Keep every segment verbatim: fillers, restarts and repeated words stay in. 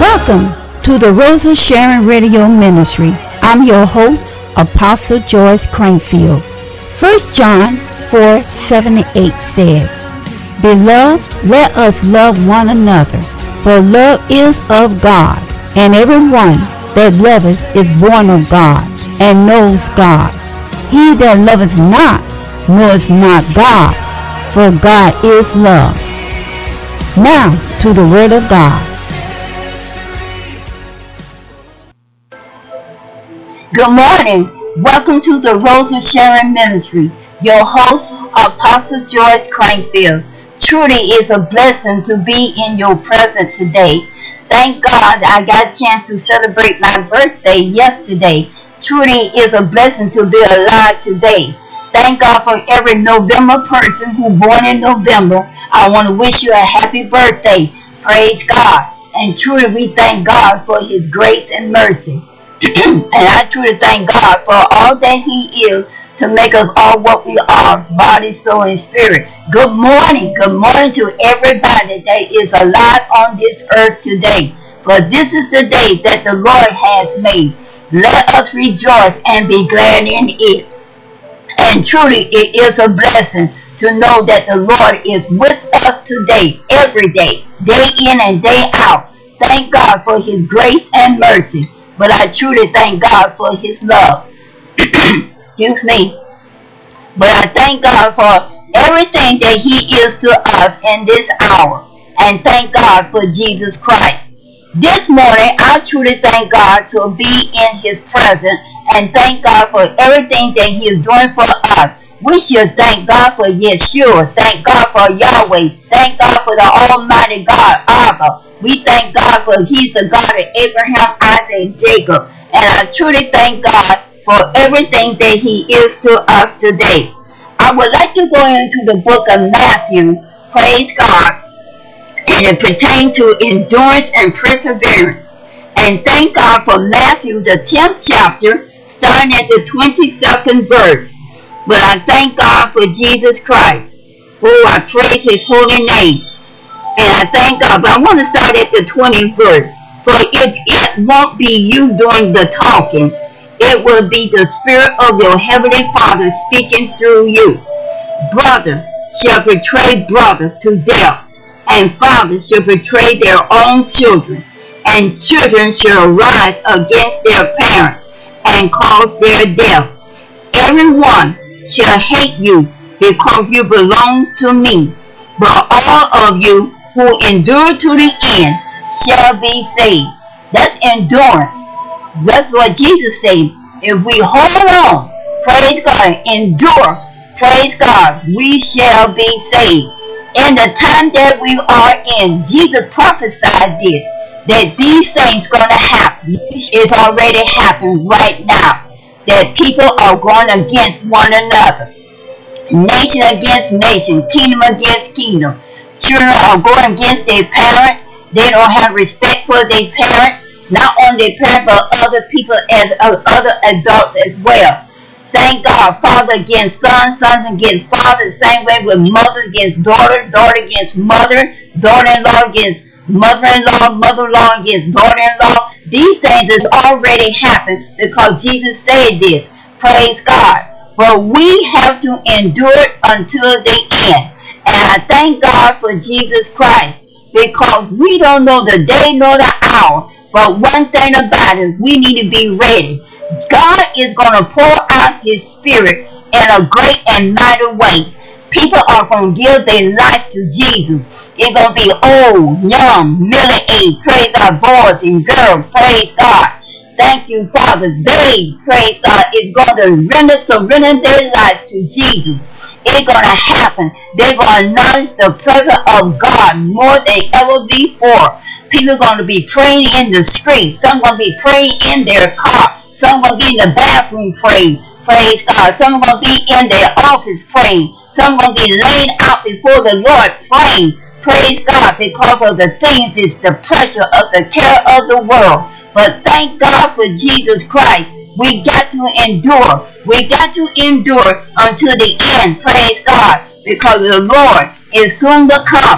Welcome to the Rosa Sharon Radio Ministry. I'm your host, Apostle Joyce Crankfield. First John four, seven and eight says, Beloved, let us love one another, for love is of God, and everyone that loveth is born of God, and knows God. He that loveth not knoweth not God, for God is love. Now to the Word of God. Good morning. Welcome to the Rosa Sharon Ministry. Your host, Apostle Joyce Crankfield. Truly is a blessing to be in your presence today. Thank God I got a chance to celebrate my birthday yesterday. Truly is a blessing to be alive today. Thank God for every November person who born in November. I want to wish you a happy birthday. Praise God. And truly we thank God for His grace and mercy. And I truly thank God for all that He is to make us all what we are, body, soul, and spirit. Good morning. Good morning to everybody that is alive on this earth today. For this is the day that the Lord has made. Let us rejoice and be glad in it. And truly it is a blessing to know that the Lord is with us today, every day, day in and day out. Thank God for His grace and mercy. But I truly thank God for His love. Excuse me. But I thank God for everything that He is to us in this hour. And thank God for Jesus Christ. This morning, I truly thank God to be in His presence. And thank God for everything that He is doing for us. We should thank God for Yeshua. Thank God for Yahweh. Thank God for the Almighty God, Abba. We thank God for He's the God of Abraham, Isaac, and Jacob. And I truly thank God for everything that He is to us today. I would like to go into the book of Matthew. Praise God. And it pertains to endurance and perseverance. And thank God for Matthew, the tenth chapter, starting at the twenty-second verse. But I thank God for Jesus Christ. Oh, I praise His holy name. And I thank God. But I want to start at the twentieth verse. For it, it won't be you doing the talking. It will be the Spirit of your Heavenly Father speaking through you. Brother shall betray brother to death, and fathers shall betray their own children, and children shall rise against their parents and cause their death. Everyone shall hate you because you belong to me, but all of you who endure to the end shall be saved. That's endurance. That's what Jesus said. If we hold on, praise God, endure, praise God, we shall be saved. In the time that we are in, Jesus prophesied this, that these things going to happen. It's already happened right now. That people are going against one another. Nation against nation, kingdom against kingdom. Children are going against their parents. They don't have respect for their parents. Not only their parents, but other people as uh, other adults as well. Thank God. Father against son, sons against father. The same way with mother against daughter, daughter against mother, daughter-in-law against mother-in-law, mother-in-law against daughter-in-law. These things have already happened because Jesus said this. Praise God. But we have to endure it until the end. And I thank God for Jesus Christ because we don't know the day nor the hour. But one thing about it, we need to be ready. God is going to pour out His Spirit in a great and mighty way. People are going to give their life to Jesus. It's going to be old, young, middle-aged, praise God, boys and girls, praise God. Thank you, Father. Babes, praise God, is going to render, surrender their life to Jesus. It's going to happen. They're going to acknowledge the presence of God more than ever before. People are going to be praying in the streets. Some are going to be praying in their car. Some are going to be in the bathroom praying. Praise God. Some are going to be in their office praying. Some are going to be laying out before the Lord praying. Praise God, because of the things, is the pressure of the care of the world. But thank God for Jesus Christ. We got to endure. We got to endure until the end. Praise God. Because the Lord is soon to come.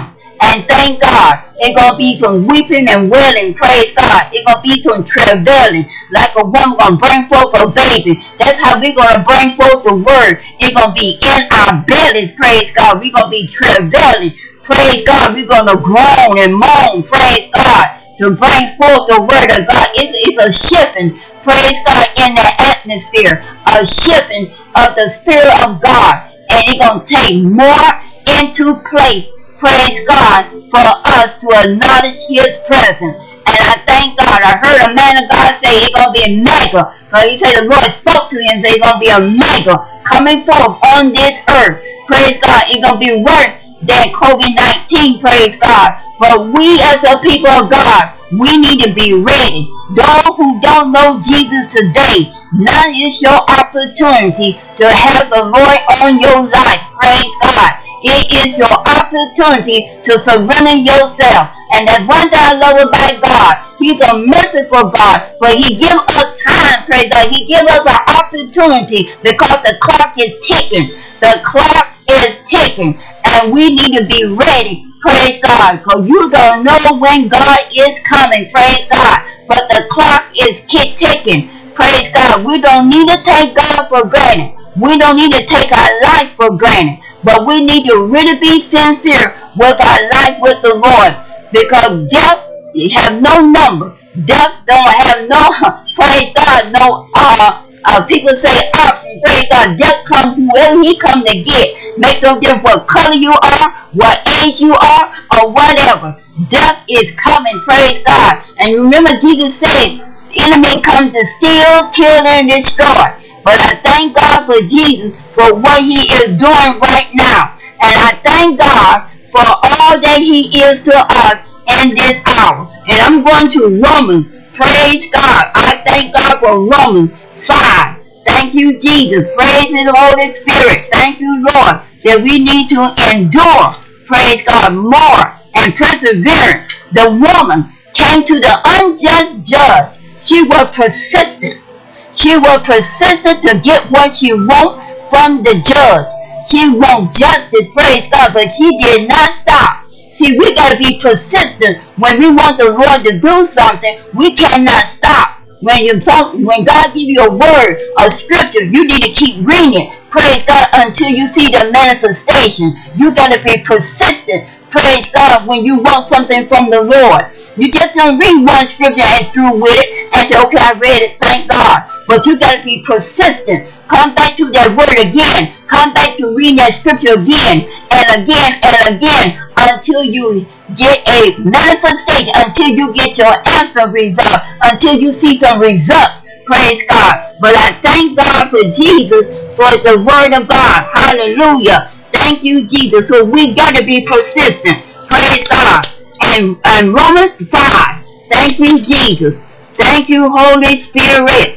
And thank God, it's going to be some weeping and wailing, praise God. It's going to be some travailing, like a woman going to bring forth a baby. That's how we're going to bring forth the word. It's going to be in our bellies, praise God. We're going to be travailing, praise God. We're going to groan and moan, praise God, to bring forth the word of God. It's, it's a shifting, praise God, in the atmosphere, a shifting of the Spirit of God. And it's going to take more into place, praise God, for us to acknowledge his presence. And I thank God. I heard a man of God say it's going to be a mega. Because he said the Lord spoke to him and said it's going to be a mega coming forth on this earth. Praise God. It's going to be worse than COVID nineteen, praise God. But we as a people of God, we need to be ready. Those who don't know Jesus today, now is your opportunity to have the Lord on your life. Praise God. It is your opportunity to surrender yourself. And that's one thing I love about God. He's a merciful God. But he gives us time, praise God. He gives us an opportunity because the clock is ticking. The clock is ticking. And we need to be ready. Praise God. Because you're going to know when God is coming. Praise God. But the clock is ticking. Praise God. We don't need to take God for granted. We don't need to take our life for granted. But we need to really be sincere with our life with the Lord. Because death have no number. Death don't have no, praise God, no, uh, uh, people say option. Praise God. Death comes whoever he come to get. Make no difference what color you are, what age you are, or whatever. Death is coming, praise God. And remember Jesus said, the enemy comes to steal, kill, and destroy. But I thank God for Jesus for what he is doing right now. And I thank God for all that he is to us in this hour. And I'm going to Romans. Praise God. I thank God for Romans five. Thank you, Jesus. Praise his Holy Spirit. Thank you, Lord, that we need to endure, praise God, more and perseverance. The woman came to the unjust judge. She was persistent. She was persistent to get what she want from the judge. She want justice, praise God, but she did not stop. See, we got to be persistent when we want the Lord to do something. We cannot stop. When you talk, when God give you a word, a scripture, you need to keep reading it. Praise God until you see the manifestation. You got to be persistent. Praise God when you want something from the Lord. You just don't read one scripture and through with it and say, okay, I read it, thank God. But you got to be persistent. Come back to that word again. Come back to reading that scripture again and again and again until you get a manifestation, until you get your answer result, until you see some results. Praise God. But I thank God for Jesus for the word of God. Hallelujah. Thank you, Jesus. So we got to be persistent. Praise God. And, and Romans five. Thank you, Jesus. Thank you, Holy Spirit.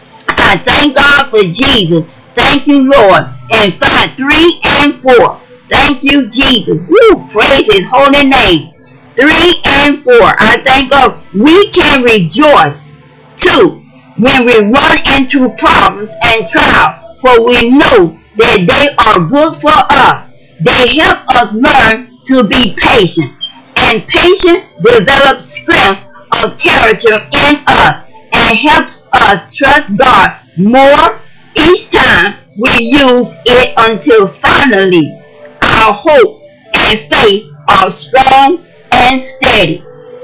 I thank God for Jesus. Thank you, Lord. And five, three, and four. Thank you, Jesus. Woo, praise his holy name. Three and four. I thank God. We can rejoice too when we run into problems and trials, for we know that they are good for us. They help us learn to be patient, and patience develops strength of character in us and helps us trust God more each time we use it until finally our hope and faith are strong and steady.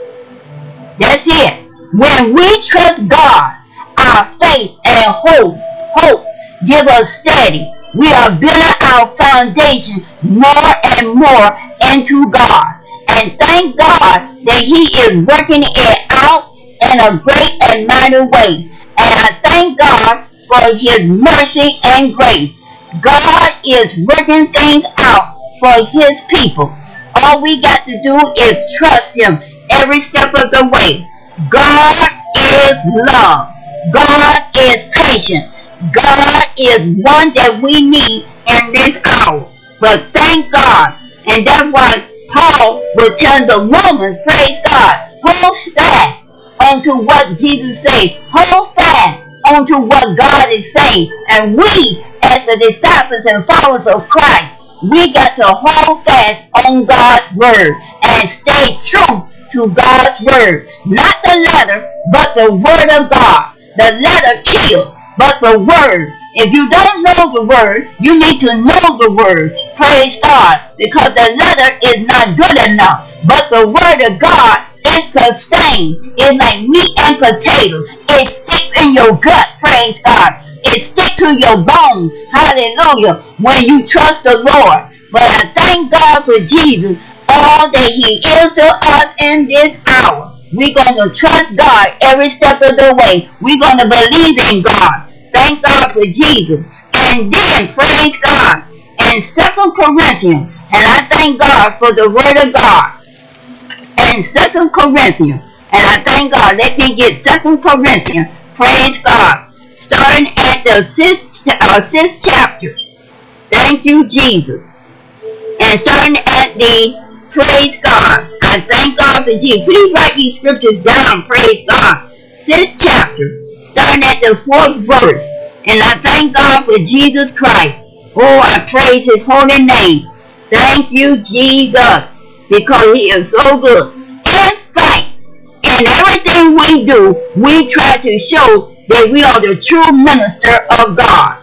That's it. When we trust God, our faith and hope, hope give us steady. We are building our foundation more and more into God. And thank God that he is working it out in a great and mighty way. And I thank God for his mercy and grace. God is working things out for his people. All we got to do is trust him every step of the way. God is love. God is patient. God is one that we need in this hour. But thank God. And that's why Paul will tell the Romans, praise God, hold fast onto what Jesus said. Hold fast onto what God is saying. And we, as the disciples and followers of Christ, we got to hold fast on God's word. And and stay true to God's word. Not the letter, but the word of God. The letter kills, but the word. If you don't know the word, you need to know the word. Praise God. Because the letter is not good enough. But the word of God is sustained. It's like meat and potato. It sticks in your gut. Praise God. It sticks to your bones. Hallelujah. When you trust the Lord. But I thank God for Jesus, all that he is to us in this hour. We're going to trust God every step of the way. We're going to believe in God. Thank God for Jesus. And then, praise God, in Second Corinthians, and I thank God for the word of God. In Second Corinthians, and I thank God, let me get Second Corinthians, praise God, starting at the sixth, uh, sixth chapter. Thank you, Jesus. And starting at the, praise God, I thank God for Jesus. Please write these scriptures down, praise God. Sixth chapter, starting at the fourth verse. And I thank God for Jesus Christ. Oh, I praise his holy name. Thank you, Jesus, because he is so good. In fact, in everything we do, we try to show that we are the true minister of God.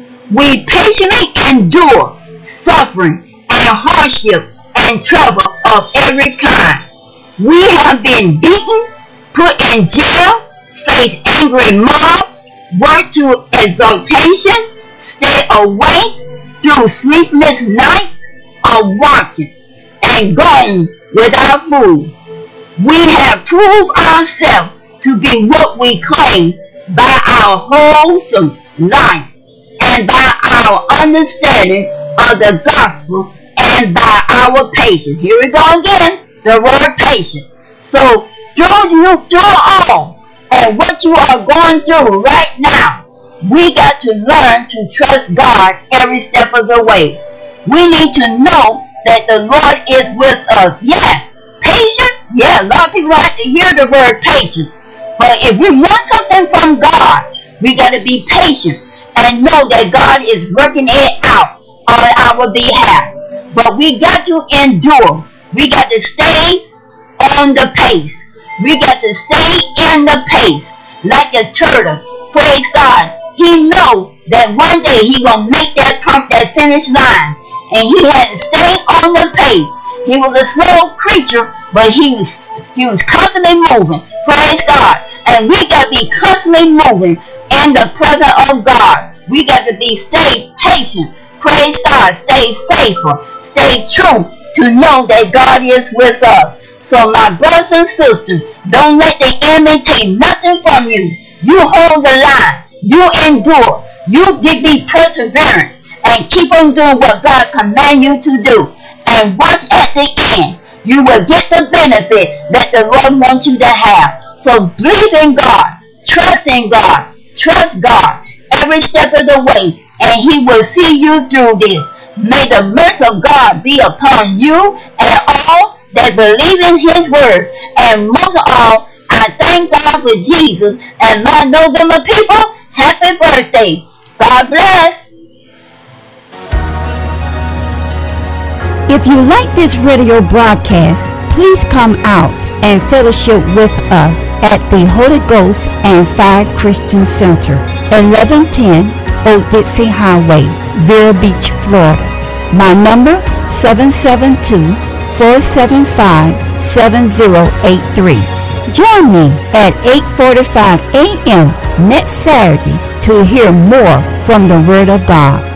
We patiently endure suffering and hardship and trouble of every kind. We have been beaten, put in jail, face angry mobs, work to exaltation, stay awake through sleepless nights of watching, and gone without food. We have proved ourselves to be what we claim by our wholesome life and by our understanding of the gospel and by our patience. Here we go again, the word patience. So through you, through all, and what you are going through right now, we got to learn to trust God every step of the way. We need to know that the Lord is with us. Yes, patient. Yeah, a lot of people have to hear the word patient. But if we want something from God, we got to be patient and know that God is working it out on our behalf. But we got to endure. We got to stay on the pace. We got to stay in the pace like a turtle. Praise God. He knows that one day he gonna make that pump, that finish line, and he had to stay on the pace. He was a slow creature, but he was he was constantly moving. Praise God. And we got to be constantly moving in the presence of God. We got to be stay patient. Praise God. Stay faithful. Stay true to know that God is with us. So my brothers and sisters, don't let the enemy take nothing from you. You hold the line. You endure. You be perseverance and keep on doing what God commands you to do. And watch at the end. You will get the benefit that the Lord wants you to have. So believe in God. Trust in God. Trust God every step of the way. And he will see you through this. May the mercy of God be upon you and all that believe in his word. And most of all, I thank God for Jesus. And my November people, happy birthday. God bless. If you like this radio broadcast, please come out and fellowship with us at the Holy Ghost and Fire Christian Center, eleven ten Old Dixie Highway, Vero Beach, Florida. My number, seven seven two, four seven five, seven zero eight three. Join me at eight forty-five a.m. next Saturday to hear more from the Word of God.